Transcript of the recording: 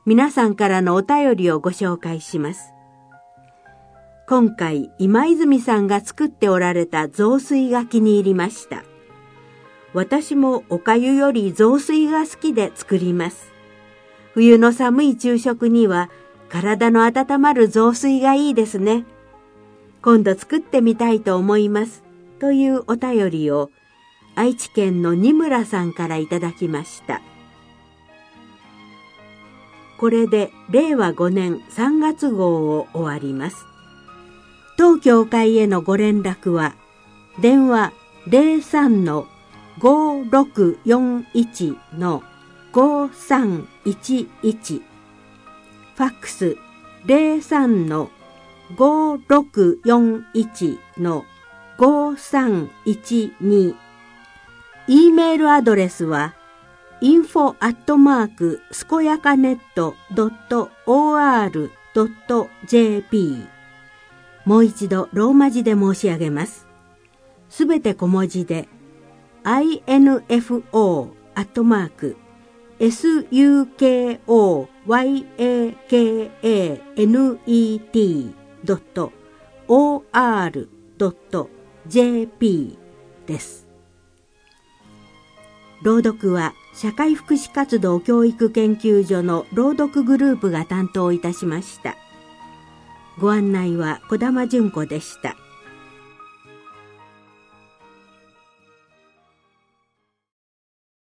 皆さんからのお便りをご紹介します。今回、今泉さんが作っておられた雑炊が気に入りました。私もお粥より雑炊が好きで作ります。冬の寒い昼食には体の温まる雑炊がいいですね。今度作ってみたいと思います。というお便りを愛知県の二村さんからいただきました。これで令和5年3月号を終わります。当教会へのご連絡は電話 03-5641-5311 ファックス 03-5641-5312 E メールアドレスはinfo@scoiakanet.or.jp もう一度ローマ字で申し上げます。すべて小文字で info@scoyakanet.or.jp です。朗読は社会福祉活動教育研究所の朗読グループが担当いたしました。ご案内は小玉純子でした。